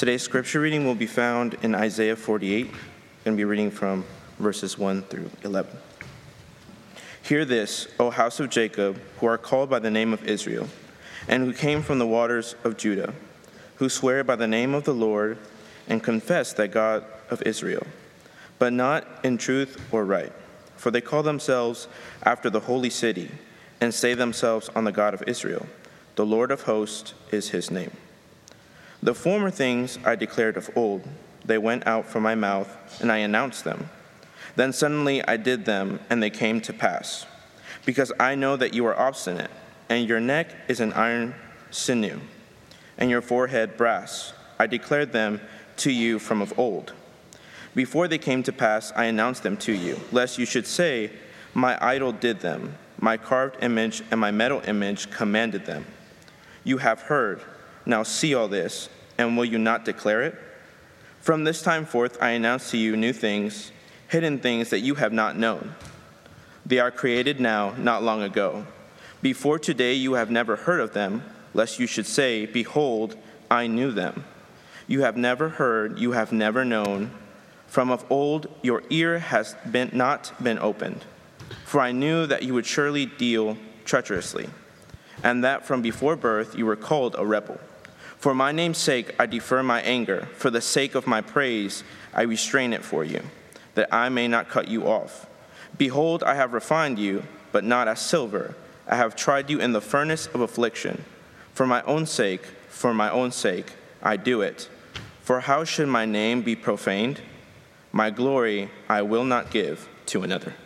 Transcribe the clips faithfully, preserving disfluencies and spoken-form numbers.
Today's scripture reading will be found in Isaiah forty-eight. I'm going to be reading from verses one through eleven. Hear this, O house of Jacob, who are called by the name of Israel, and who came from the waters of Judah, who swear by the name of the Lord and confess that God of Israel, but not in truth or right. For they call themselves after the holy city, and say themselves on the God of Israel. The Lord of hosts is his name. The former things I declared of old, they went out from my mouth, and I announced them. Then suddenly I did them, and they came to pass. Because I know that you are obstinate, and your neck is an iron sinew, and your forehead brass. I declared them to you from of old. Before they came to pass, I announced them to you, lest you should say, my idol did them, my carved image and my metal image commanded them. You have heard, now see all this, and will you not declare it? From this time forth I announce to you new things, hidden things that you have not known. They are created now, not long ago. Before today you have never heard of them, lest you should say, behold, I knew them. You have never heard, you have never known. From of old your ear has been not been opened. For I knew that you would surely deal treacherously, and that from before birth you were called a rebel. For my name's sake I defer my anger, for the sake of my praise I restrain it for you, that I may not cut you off. Behold, I have refined you, but not as silver. I have tried you in the furnace of affliction. For my own sake, for my own sake, I do it. For how should my name be profaned? My glory I will not give to another.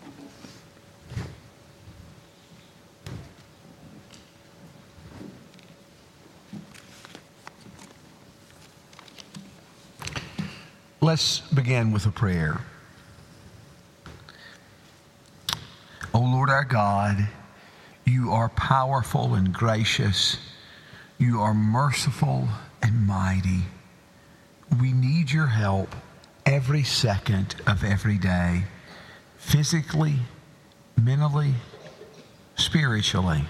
Let's begin with a prayer. O Lord our God, you are powerful and gracious. You are merciful and mighty. We need your help every second of every day, physically, mentally, spiritually.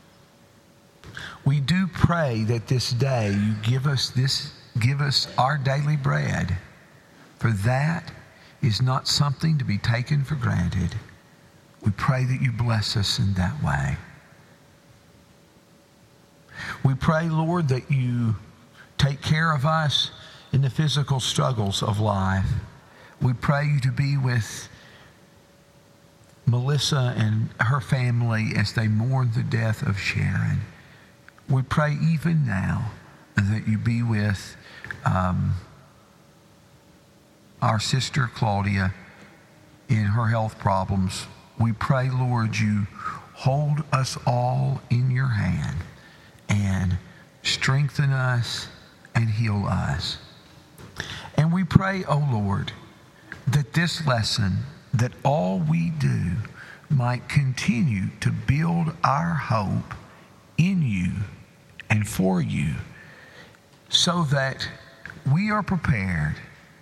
We do pray that this day you give us this, give us our daily bread. For that is not something to be taken for granted. We pray that you bless us in that way. We pray, Lord, that you take care of us in the physical struggles of life. We pray you to be with Melissa and her family as they mourn the death of Sharon. We pray even now that you be with um, our sister Claudia in her health problems. We pray, Lord, you hold us all in your hand and strengthen us and heal us. And we pray, O Lord, that this lesson, that all we do might continue to build our hope in you and for you, so that we are prepared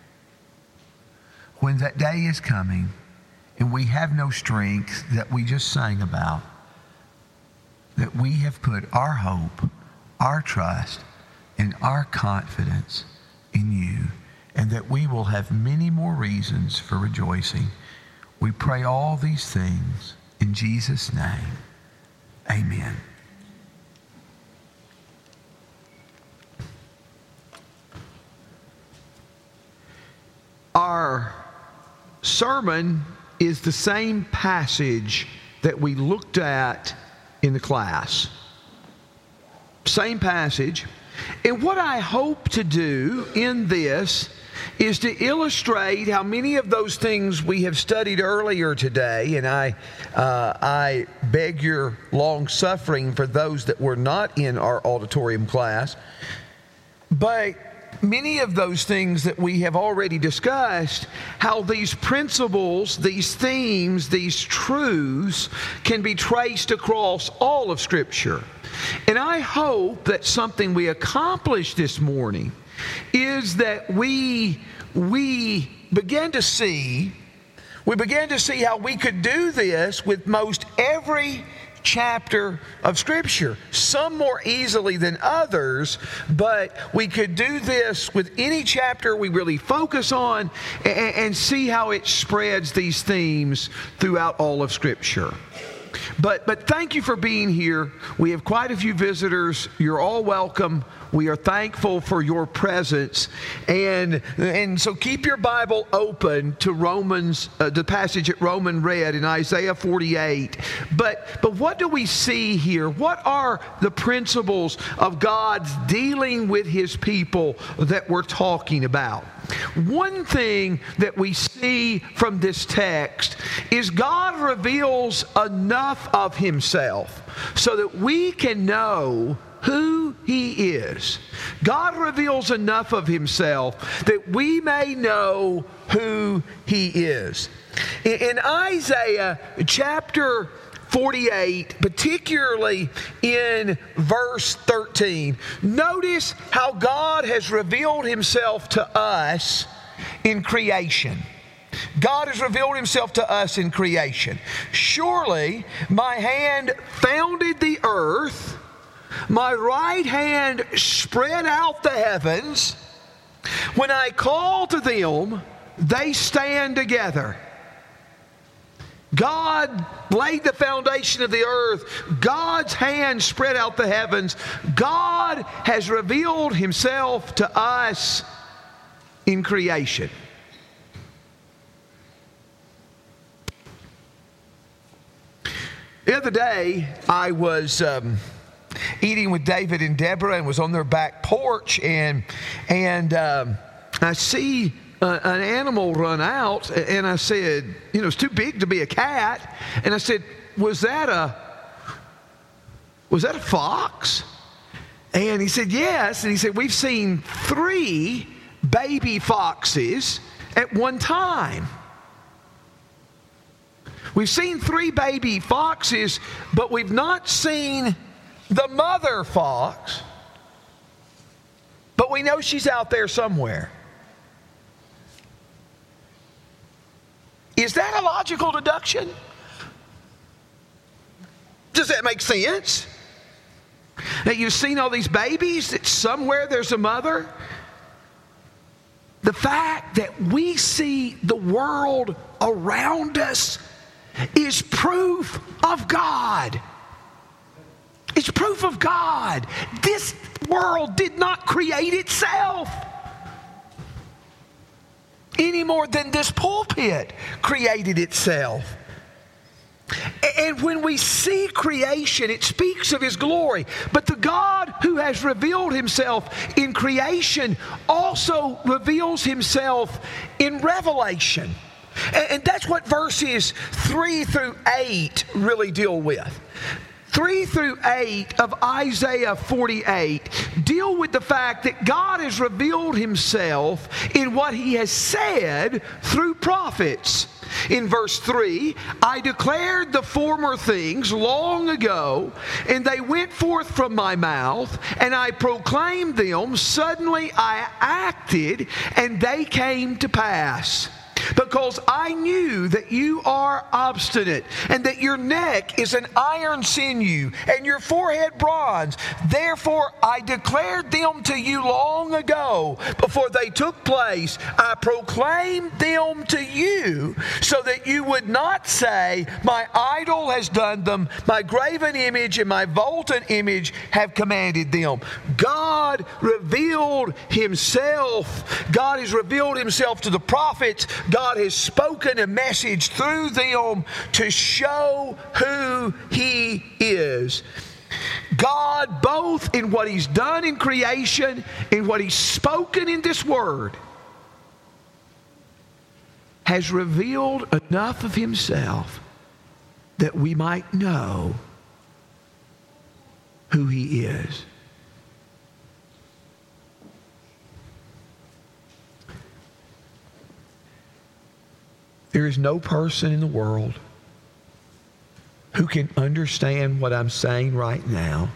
when that day is coming and we have no strength that we just sang about, that we have put our hope, our trust, and our confidence in you, and that we will have many more reasons for rejoicing. We pray all these things in Jesus' name. Amen. Our sermon is the same passage that we looked at in the class. Same passage. And what I hope to do in this is to illustrate how many of those things we have studied earlier today, and I, uh, I beg your long suffering for those that were not in our auditorium class, but many of those things that we have already discussed, how these principles, these themes, these truths can be traced across all of Scripture. And I hope that something we accomplished this morning is that we, we began to see, we began to see how we could do this with most every chapter of Scripture, some more easily than others, but we could do this with any chapter we really focus on and, and see how it spreads these themes throughout all of Scripture. But, but thank you for being here. We have quite a few visitors. You're all welcome. We are thankful for your presence. And, and so keep your Bible open to Romans, uh, the passage that Roman read in Isaiah forty-eight. But, but what do we see here? What are the principles of God's dealing with His people that we're talking about? One thing that we see from this text is God reveals enough of Himself so that we can know who He is. God reveals enough of Himself that we may know who He is. In Isaiah chapter forty-eight, particularly in verse thirteen, notice how God has revealed Himself to us in creation. God has revealed Himself to us in creation. Surely my hand founded the earth, my right hand spread out the heavens. When I call to them, they stand together. God laid the foundation of the earth. God's hand spread out the heavens. God has revealed Himself to us in creation. The other day, I was um, eating with David and Deborah and was on their back porch, and and um, I see Uh, an animal run out, and I said, you know, it's too big to be a cat. And I said, was that a was that a fox? And he said, yes. And he said, we've seen three baby foxes at one time. We've seen three baby foxes, but we've not seen the mother fox. But we know she's out there somewhere. Is that a logical deduction? Does that make sense? That you've seen all these babies, that somewhere there's a mother? The fact that we see the world around us is proof of God. It's proof of God. This world did not create itself any more than this pulpit created itself. And when we see creation, it speaks of His glory. But the God who has revealed Himself in creation also reveals Himself in Revelation. And that's what verses three through eight really deal with. three through eight of Isaiah forty-eight deal with the fact that God has revealed Himself in what He has said through prophets. In verse three, I declared the former things long ago, and they went forth from my mouth, and I proclaimed them. Suddenly I acted, and they came to pass. Because I knew that you are obstinate, and that your neck is an iron sinew, and your forehead bronze. Therefore I declared them to you long ago, before they took place. I proclaimed them to you, so that you would not say, my idol has done them, my graven image and my molten image have commanded them. God revealed Himself. God has revealed Himself to the prophets. God has spoken a message through them to show who He is. God, both in what He's done in creation and what He's spoken in this Word, has revealed enough of Himself that we might know who He is. There is no person in the world who can understand what I'm saying right now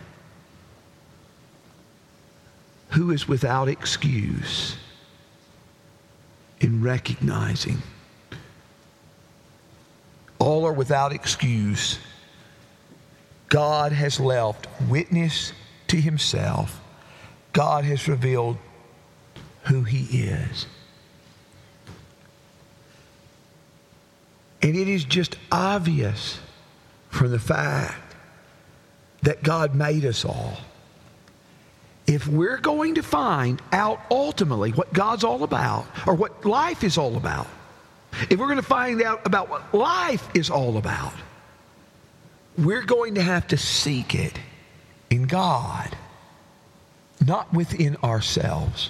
who is without excuse in recognizing. All are without excuse God has left witness to himself. God has revealed who he is. And it is just obvious from the fact that God made us all. If we're going to find out ultimately what God's all about, or what life is all about, if we're going to find out about what life is all about, we're going to have to seek it in God, not within ourselves.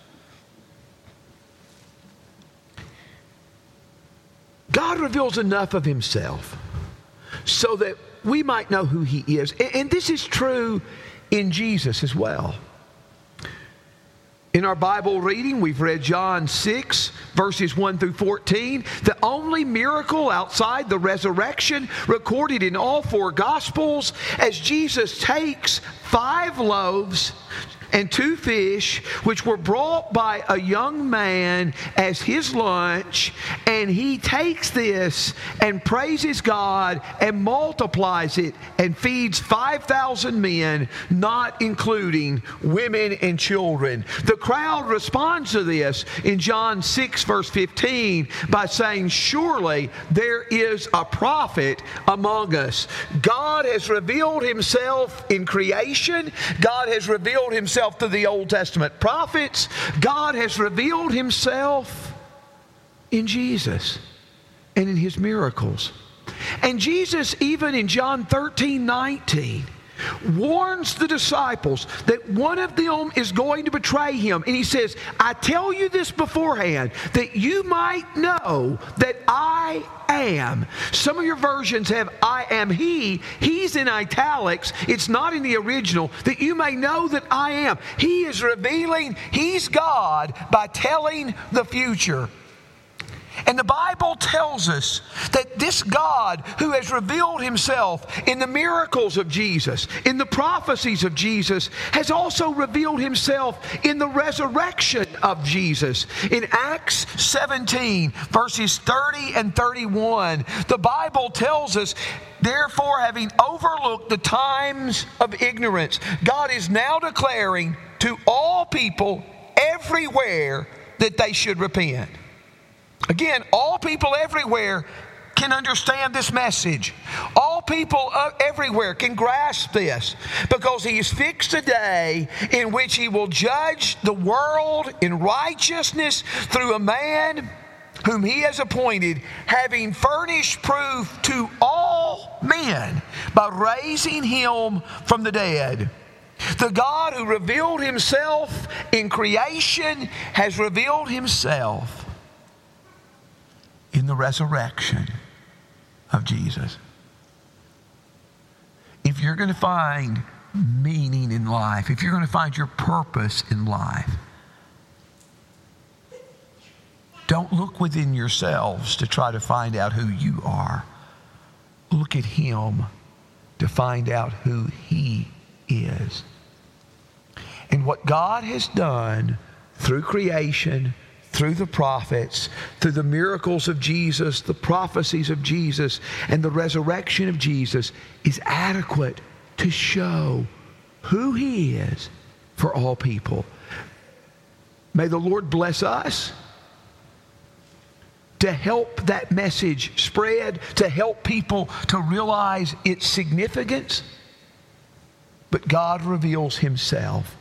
God reveals enough of himself so that we might know who he is. And this is true in Jesus as well. In our Bible reading, we've read John six, verses one through fourteen. The only miracle outside the resurrection recorded in all four Gospels, as Jesus takes five loaves and two fish, which were brought by a young man as his lunch, and he takes this and praises God and multiplies it and feeds five thousand men, not including women and children. The crowd responds to this in John six, verse fifteen, by saying, "Surely there is a prophet among us." God has revealed himself in creation. God has revealed himself to the Old Testament prophets. God has revealed himself in Jesus and in his miracles. And Jesus, even in John thirteen nineteen, warns the disciples that one of them is going to betray him. And he says, "I tell you this beforehand, that you might know that I am." Some of your versions have "I am he." He's in italics. It's not in the original. "That you may know that I am." He is revealing he's God by telling the future. And the Bible tells us that this God who has revealed himself in the miracles of Jesus, in the prophecies of Jesus, has also revealed himself in the resurrection of Jesus. In Acts seventeen, verses thirty and thirty-one, the Bible tells us, "Therefore, having overlooked the times of ignorance, God is now declaring to all people everywhere that they should repent." Again, all people everywhere can understand this message. All people everywhere can grasp this, because he has fixed a day in which he will judge the world in righteousness through a man whom he has appointed, having furnished proof to all men by raising him from the dead. The God who revealed himself in creation has revealed himself in the resurrection of Jesus. If you're going to find meaning in life, if you're going to find your purpose in life, don't look within yourselves to try to find out who you are. Look at him to find out who he is. And what God has done through creation, through the prophets, through the miracles of Jesus, the prophecies of Jesus, and the resurrection of Jesus, is adequate to show who he is for all people. May the Lord bless us to help that message spread, to help people to realize its significance. But God reveals himself.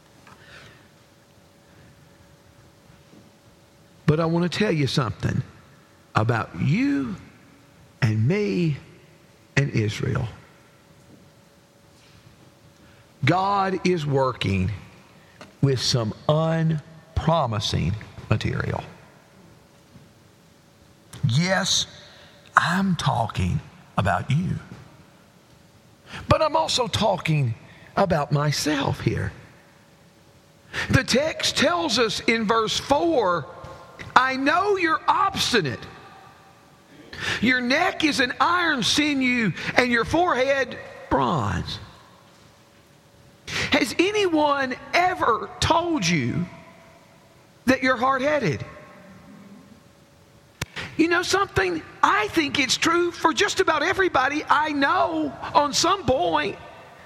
But I want to tell you something about you and me and Israel. God is working with some unpromising material. Yes, I'm talking about you. But I'm also talking about myself here. The text tells us in verse four, "I know you're obstinate. Your neck is an iron sinew, and your forehead bronze." Has anyone ever told you that you're hard-headed? You know something? I think it's true for just about everybody I know on some point.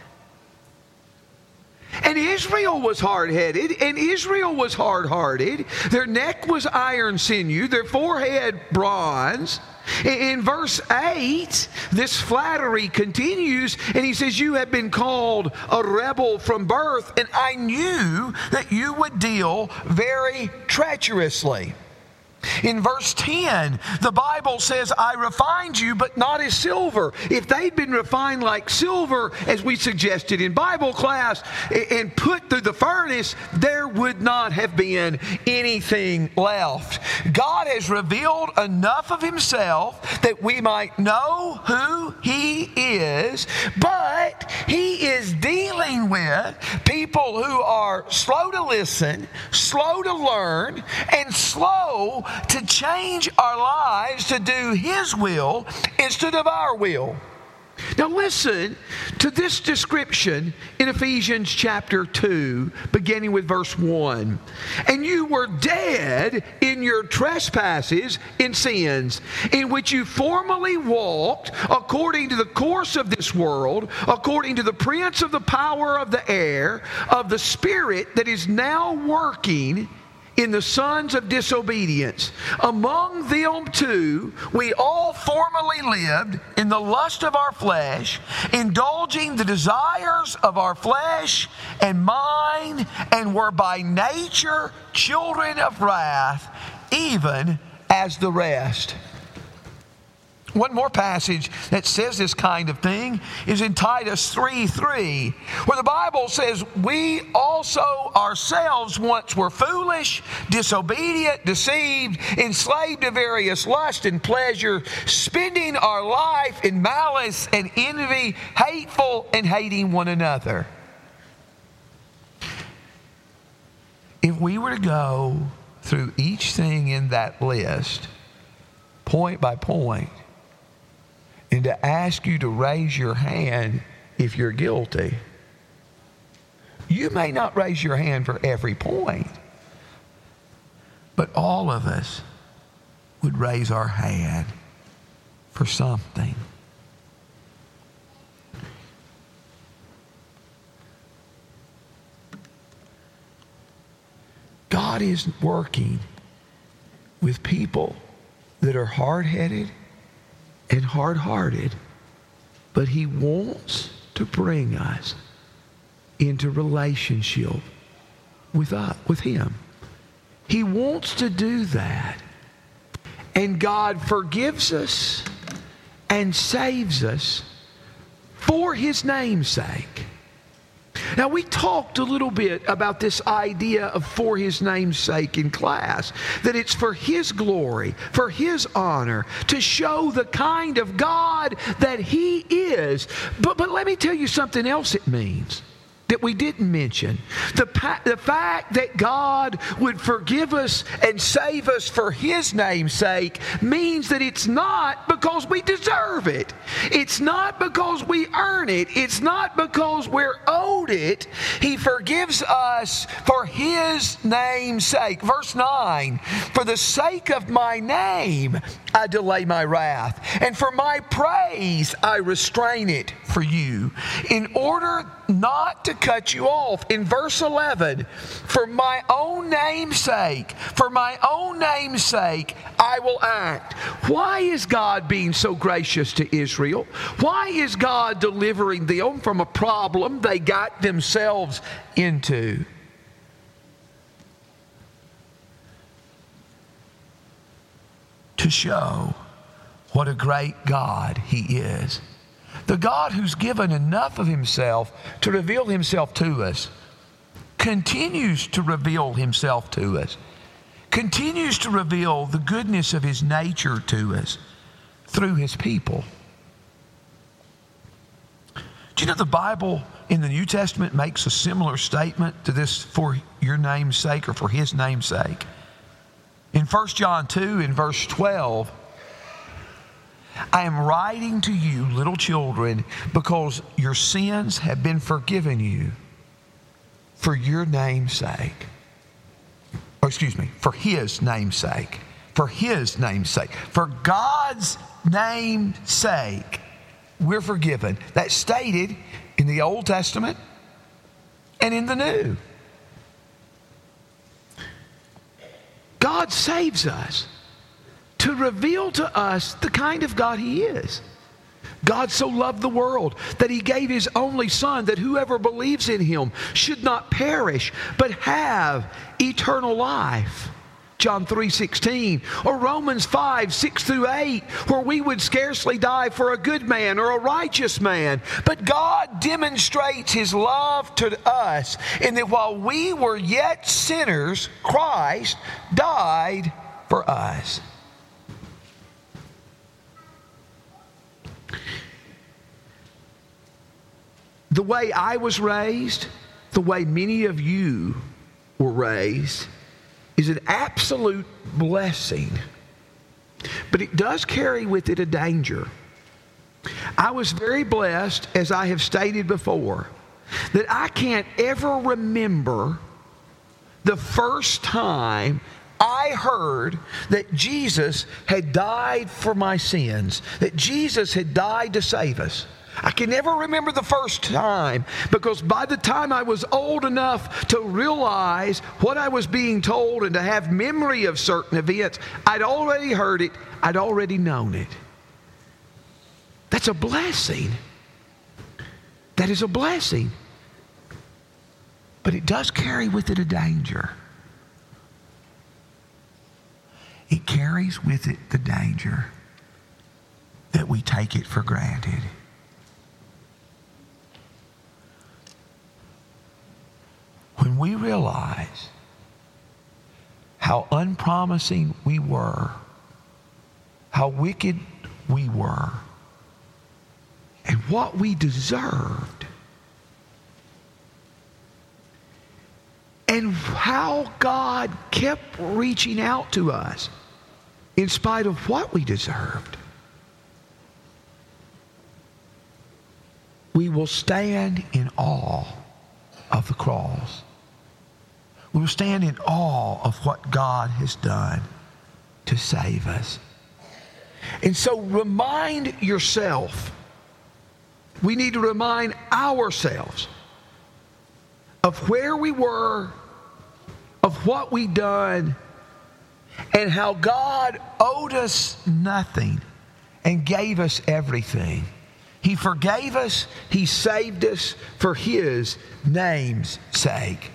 And Israel was hard-headed, and Israel was hard-hearted. Their neck was iron sinew, their forehead bronze. In verse eight, this flattery continues, and he says, you have been called a rebel from birth, and I knew that you would deal very treacherously. In verse ten, the Bible says, I refined you, but not as silver. If they'd been refined like silver, as we suggested in Bible class, and put through the furnace, there would not have been anything left. God has revealed enough of himself that we might know who he is, but he is dealing with people who are slow to listen, slow to learn, and slow to change our lives to do his will instead of our will. Now listen to this description in Ephesians chapter two, beginning with verse one. And you were dead in your trespasses and sins, in which you formerly walked according to the course of this world, according to the prince of the power of the air, of the spirit that is now working in the sons of disobedience. Among them too, we all formerly lived in the lust of our flesh, indulging the desires of our flesh and mind, and were by nature children of wrath, even as the rest. One more passage that says this kind of thing is in Titus three three, where the Bible says, we also ourselves once were foolish, disobedient, deceived, enslaved to various lusts and pleasure, spending our life in malice and envy, hateful and hating one another. If we were to go through each thing in that list, point by point, and to ask you to raise your hand if you're guilty, you may not raise your hand for every point, but all of us would raise our hand for something. God is working with people that are hard-headed and hard-hearted, but he wants to bring us into relationship with us, with him. He wants to do that. And God forgives us and saves us for his name's sake. Now, we talked a little bit about this idea of for his name's sake in class, that it's for his glory, for his honor, to show the kind of God that he is. But, but let me tell you something else it means that we didn't mention. The, the fact that God would forgive us and save us for his name's sake means that it's not because we deserve it. It's not because we earn it. It's not because we're owed it. He forgives us for his name's sake. Verse nine, for the sake of my name I delay my wrath, and for my praise I restrain it for you, in order not to cut you off. In verse eleven, for my own name's sake, for my own name's sake, I will act. Why is God being so gracious to Israel? Why is God delivering them from a problem they got themselves into? To show what a great God he is. The God who's given enough of himself to reveal himself to us continues to reveal himself to us, continues to reveal the goodness of his nature to us through his people. Do you know the Bible in the New Testament makes a similar statement to this, for your name's sake or for his name's sake? In First John two, in verse twelve, I am writing to you, little children, because your sins have been forgiven you for your name's sake. Or excuse me, for his name's sake. for His name's sake. For God's name's sake, we're forgiven. That's stated in the Old Testament and in the New. God saves us to reveal to us the kind of God He is. God so loved the world that He gave His only Son, that whoever believes in Him should not perish, but have eternal life. John three sixteen, or Romans five, six through eight, where we would scarcely die for a good man or a righteous man. But God demonstrates His love to us in that while we were yet sinners, Christ died for us. The way I was raised, the way many of you were raised, is an absolute blessing. But it does carry with it a danger. I was very blessed, as I have stated before, that I can't ever remember the first time I heard that Jesus had died for my sins, that Jesus had died to save us. I can never remember the first time, because by the time I was old enough to realize what I was being told and to have memory of certain events, I'd already heard it, I'd already known it. That's a blessing. That is a blessing. But it does carry with it a danger. It carries with it the danger that we take it for granted. When we realize how unpromising we were, how wicked we were, and what we deserved, and how God kept reaching out to us in spite of what we deserved, we will stand in awe of the cross. We will stand in awe of what God has done to save us. And so remind yourself, we need to remind ourselves of where we were, of what we'd done, and how God owed us nothing and gave us everything. He forgave us, He saved us for His name's sake.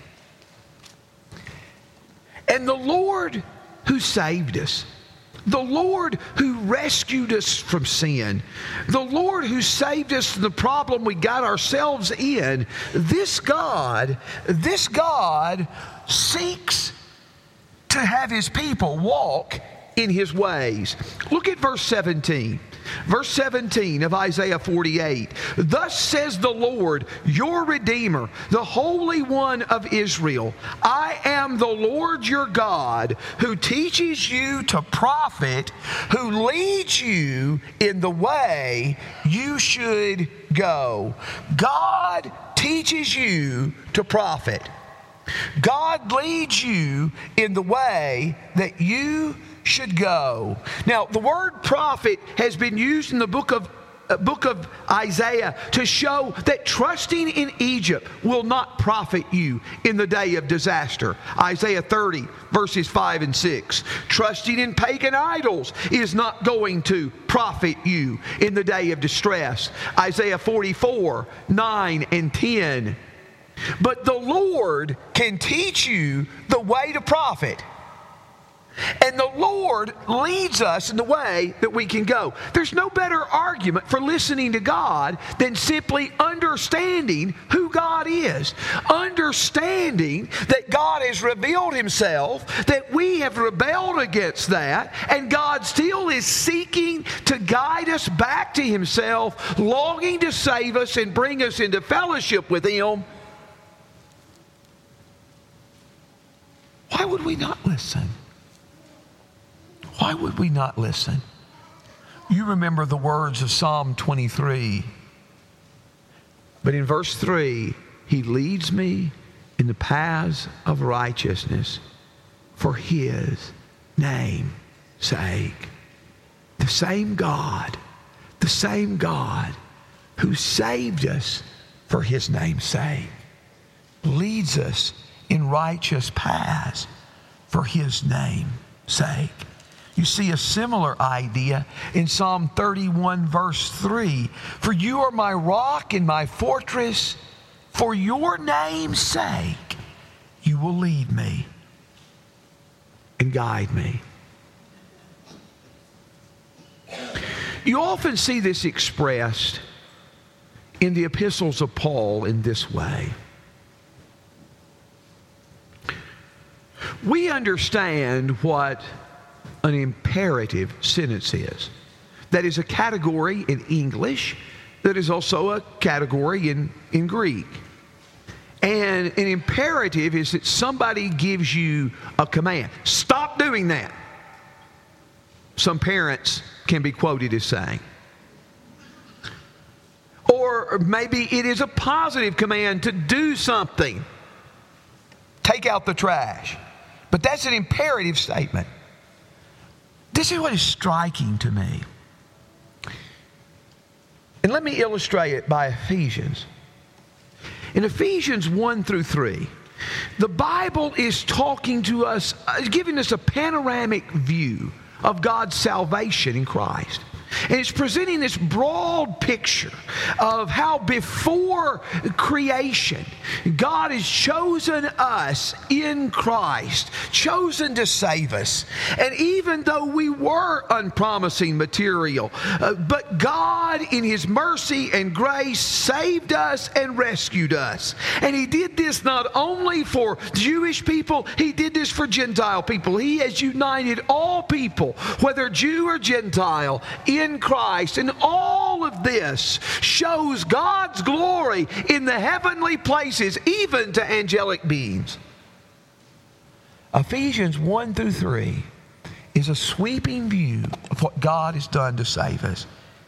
And the Lord who saved us, the Lord who rescued us from sin, the Lord who saved us from the problem we got ourselves in, this God, this God seeks to have His people walk in His ways. Look at verse seventeen. Verse seventeen of Isaiah forty-eight. Thus says the Lord, your Redeemer, the Holy One of Israel. I am the Lord your God, who teaches you to profit, who leads you in the way you should go. God teaches you to profit. God leads you in the way that you should go. Now, the word prophet has been used in the book of uh, book of Isaiah to show that trusting in Egypt will not profit you in the day of disaster. Isaiah thirty, verses five and six. Trusting in pagan idols is not going to profit you in the day of distress. Isaiah forty-four, nine and ten. But the Lord can teach you the way to profit. And the Lord leads us in the way that we can go. There's no better argument for listening to God than simply understanding who God is. Understanding that God has revealed Himself, that we have rebelled against that, and God still is seeking to guide us back to Himself, longing to save us and bring us into fellowship with Him. Why would we not listen? Why would we not listen? You remember the words of Psalm twenty-three. But in verse three, He leads me in the paths of righteousness for His name's sake. The same God, the same God who saved us for His name's sake, leads us in righteous paths for His name's sake. You see a similar idea in Psalm thirty-one, verse three. For you are my rock and my fortress. For your name's sake, you will lead me and guide me. You often see this expressed in the epistles of Paul in this way. We understand what an imperative sentence is. That is a category in English that is also a category in, in Greek. And an imperative is that somebody gives you a command. Stop doing that. Some parents can be quoted as saying. Or maybe it is a positive command to do something. Take out the trash. But that's an imperative statement. This is what is striking to me. And let me illustrate it by Ephesians. In Ephesians one through three, the Bible is talking to us, giving us a panoramic view of God's salvation in Christ. And it's presenting this broad picture of how before creation, God has chosen us in Christ, chosen to save us. And even though we were unpromising material, uh, but God in His mercy and grace saved us and rescued us. And He did this not only for Jewish people, He did this for Gentile people. He has united all people, whether Jew or Gentile, in In Christ. And all of this shows God's glory in the heavenly places, even to angelic beings. Ephesians one through three is a sweeping view of what God has done to save us.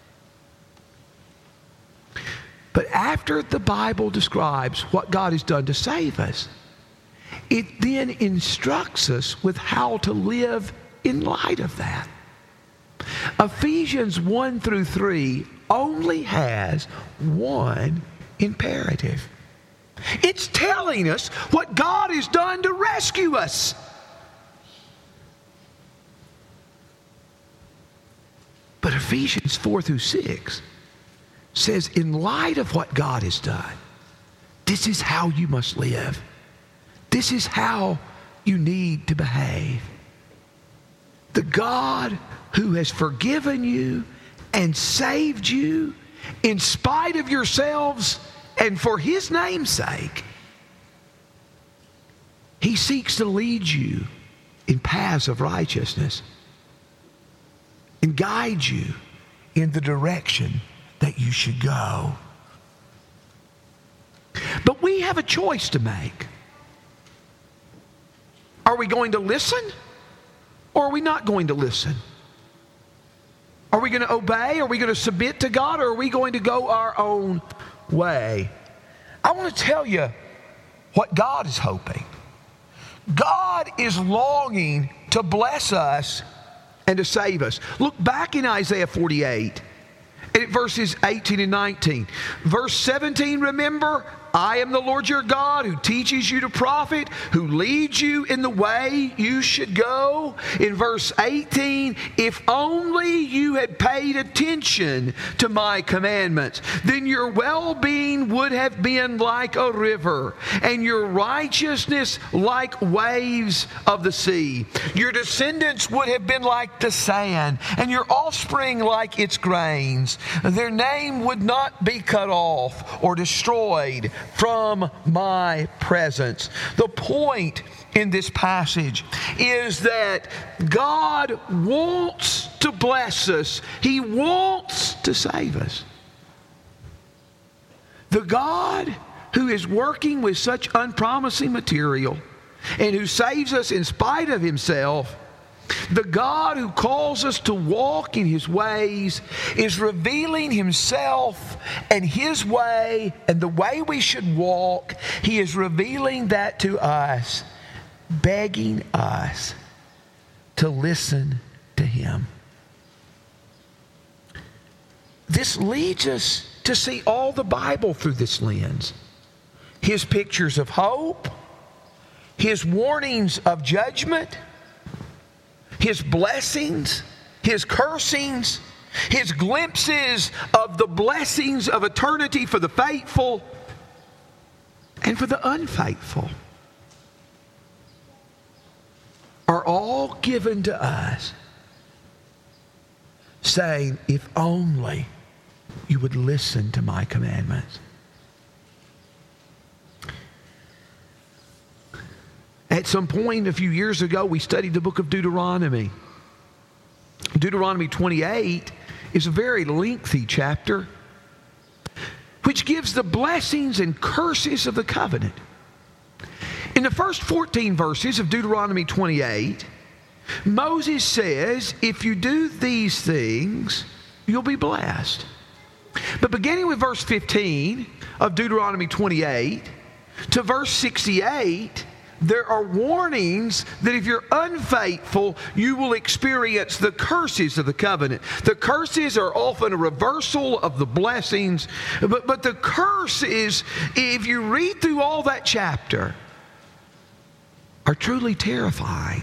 But after the Bible describes what God has done to save us, it then instructs us with how to live in light of that. Ephesians one through three only has one imperative. It's telling us what God has done to rescue us. But Ephesians four through six says, in light of what God has done, this is how you must live. This is how you need to behave. The God who has forgiven you and saved you in spite of yourselves and for His name's sake, He seeks to lead you in paths of righteousness and guide you in the direction that you should go. But we have a choice to make. Are we going to listen? Or are we not going to listen? Are we going to obey? Are we going to submit to God? Or are we going to go our own way? I want to tell you what God is hoping. God is longing to bless us and to save us. Look back in Isaiah forty-eight, and at verses eighteen and nineteen. Verse seventeen, remember, I am the Lord your God who teaches you to profit, who leads you in the way you should go. In verse eighteen, if only you had paid attention to my commandments, then your well-being would have been like a river, and your righteousness like waves of the sea. Your descendants would have been like the sand, and your offspring like its grains. Their name would not be cut off or destroyed from my presence. The point in this passage is that God wants to bless us. He wants to save us. The God who is working with such unpromising material and who saves us in spite of Himself, the God who calls us to walk in His ways, is revealing Himself and His way and the way we should walk. He is revealing that to us, begging us to listen to Him. Him. This leads us to see all the Bible through this lens. His pictures of hope, His warnings of judgment, His blessings, His cursings, His glimpses of the blessings of eternity for the faithful and for the unfaithful are all given to us, saying, if only you would listen to my commandments. At some point a few years ago, we studied the book of Deuteronomy. Deuteronomy twenty-eight is a very lengthy chapter which gives the blessings and curses of the covenant. In the first fourteen verses of Deuteronomy twenty-eight, Moses says, if you do these things, you'll be blessed. But beginning with verse fifteen of Deuteronomy twenty-eight to verse sixty-eight, there are warnings that if you're unfaithful, you will experience the curses of the covenant. The curses are often a reversal of the blessings, but, but the curses, if you read through all that chapter, are truly terrifying.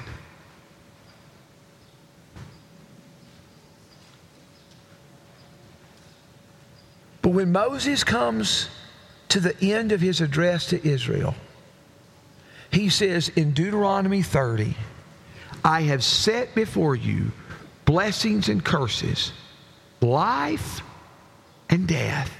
But when Moses comes to the end of his address to Israel, he says in Deuteronomy thirty, I have set before you blessings and curses, life and death.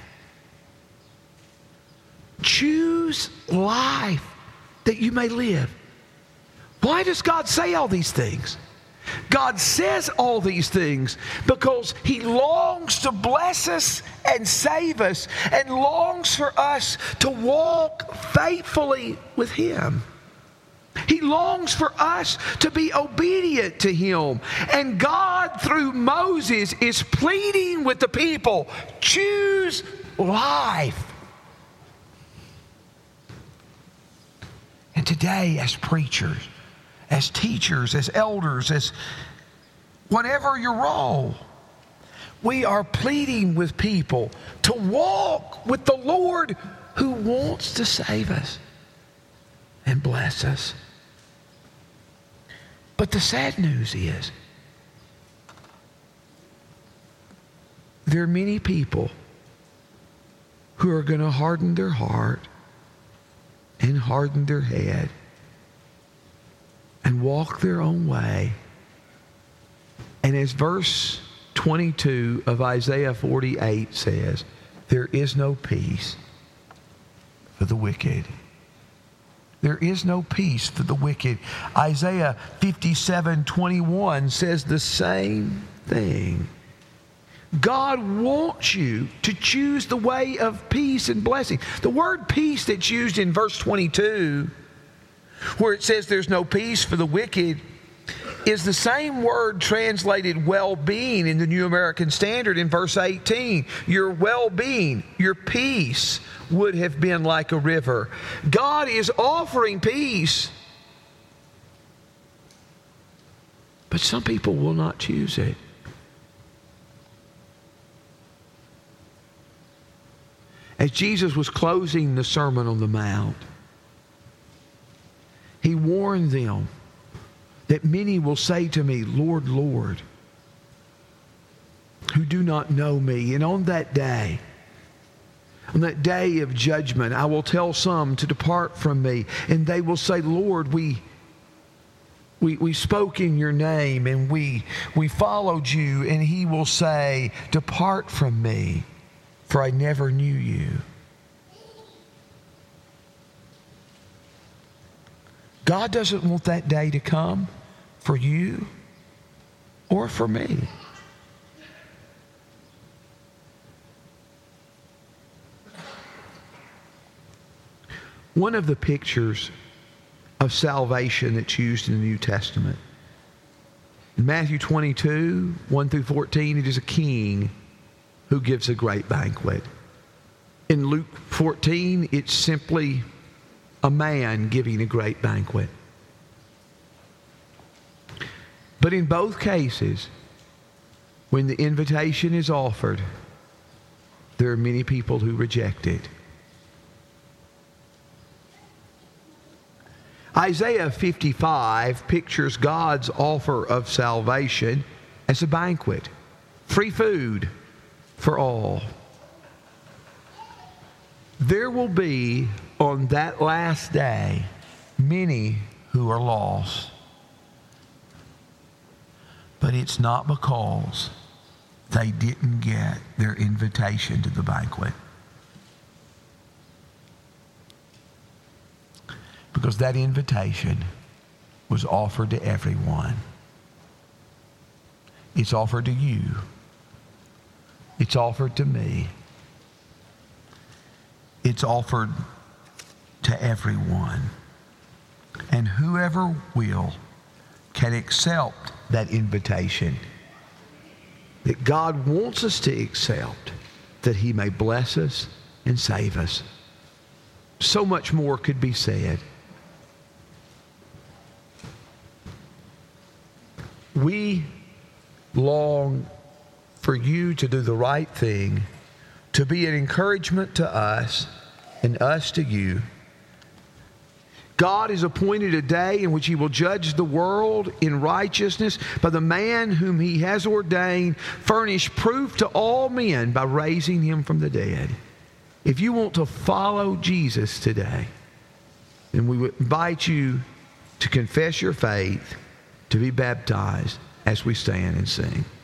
Choose life that you may live. Why does God say all these things? God says all these things because He longs to bless us and save us and longs for us to walk faithfully with Him. He longs for us to be obedient to Him. And God, through Moses, is pleading with the people, choose life. And today, as preachers, as teachers, as elders, as whatever your role, we are pleading with people to walk with the Lord who wants to save us and bless us. But the sad news is there are many people who are going to harden their heart and harden their head and walk their own way. And as verse twenty-two of Isaiah forty-eight says, there is no peace for the wicked. There is no peace for the wicked. Isaiah fifty-seven twenty-one says the same thing. God wants you to choose the way of peace and blessing. The word peace that's used in verse twenty-two, where it says there's no peace for the wicked, is the same word translated well-being in the New American Standard in verse eighteen. Your well-being, your peace would have been like a river. God is offering peace, but some people will not choose it. As Jesus was closing the Sermon on the Mount, He warned them that many will say to me, Lord, Lord, who do not know me. And on that day, on that day of judgment, I will tell some to depart from me. And they will say, Lord, we we, we spoke in your name and we, we followed you. And He will say, depart from me, for I never knew you. God doesn't want that day to come for you or for me. One of the pictures of salvation that's used in the New Testament, in Matthew twenty-two, one through fourteen, it is a king who gives a great banquet. In Luke fourteen, it's simply a man giving a great banquet. But in both cases, when the invitation is offered, there are many people who reject it. Isaiah fifty-five pictures God's offer of salvation as a banquet, free food for all. There will be on that last day many who are lost. But it's not because they didn't get their invitation to the banquet. Because that invitation was offered to everyone. It's offered to you. It's offered to me. It's offered to everyone. And whoever will can accept that invitation that God wants us to accept, that He may bless us and save us. So much more could be said. We long for you to do the right thing, to be an encouragement to us and us to you. God has appointed a day in which He will judge the world in righteousness by the man whom He has ordained, furnish proof to all men by raising Him from the dead. If you want to follow Jesus today, then we would invite you to confess your faith, to be baptized as we stand and sing.